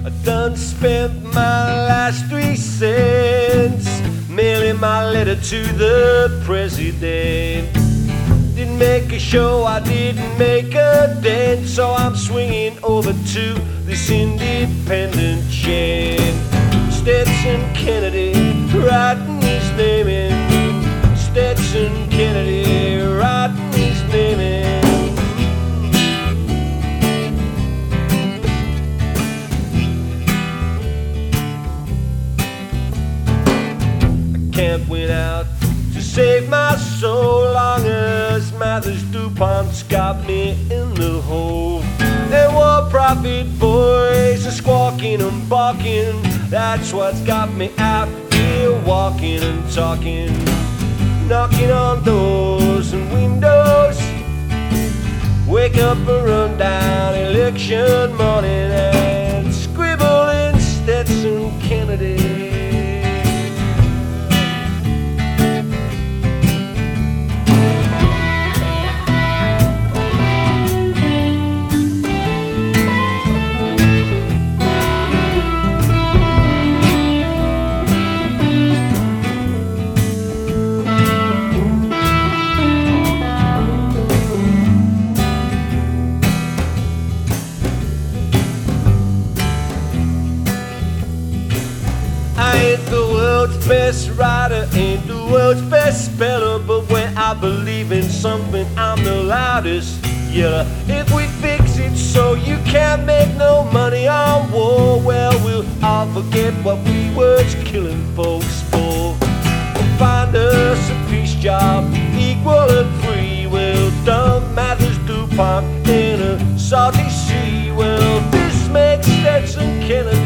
I done spent my last 3 cents mailing my letter to the president. Didn't make a show, I didn't make a dent, so I'm swinging over to this independent gent. Stetson Kennedy, writing his name in. Stetson Kennedy, writing his name in. Camp went out to save my soul, long as Mathers DuPont's got me in the hole. And war profit boys are squawking and barking, that's what's got me out here walking and talking, knocking on doors and windows. Wake up and run down election morning and scribble in Stetson Kennedy. Best writer, ain't the world's best speller, but when I believe in something, I'm the loudest yeller. If we fix it so you can't make no money on war, well, we'll all forget what we was killing folks for. We'll find us a peace job, equal and free. Well done, Mathers DuPont in a salty sea. Well, this makes Stetson Kennedy